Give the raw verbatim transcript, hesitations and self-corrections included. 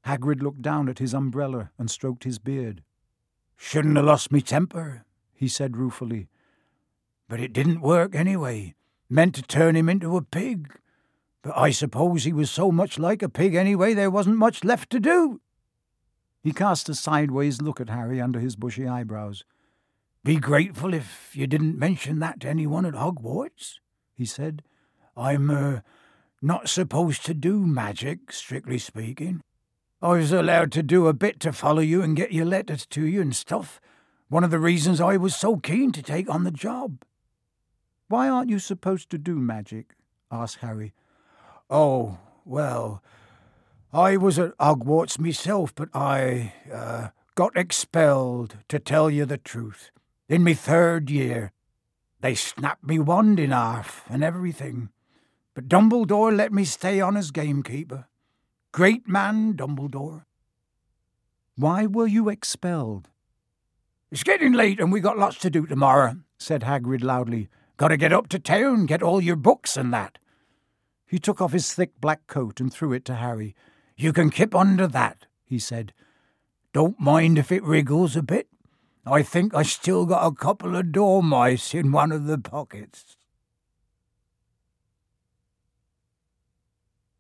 Hagrid looked down at his umbrella and stroked his beard. "Shouldn't have lost me temper," he said ruefully. "But it didn't work anyway. Meant to turn him into a pig. But I suppose he was so much like a pig anyway there wasn't much left to do." He cast a sideways look at Harry under his bushy eyebrows. "Be grateful if you didn't mention that to anyone at Hogwarts," he said. "I'm, er, not supposed to do magic, strictly speaking. I was allowed to do a bit to follow you and get your letters to you and stuff. One of the reasons I was so keen to take on the job." "Why aren't you supposed to do magic?" asked Harry. "Oh, well, I was at Hogwarts myself, but I uh, got expelled, to tell you the truth, in me third year. They snapped me wand in half and everything. But Dumbledore let me stay on as gamekeeper. Great man, Dumbledore." "Why were you expelled?" "It's getting late and we got lots to do tomorrow," said Hagrid loudly. "Got to get up to town, get all your books and that." He took off his thick black coat and threw it to Harry. "You can kip under that," he said. "Don't mind if it wriggles a bit. I think I still got a couple of dormice in one of the pockets."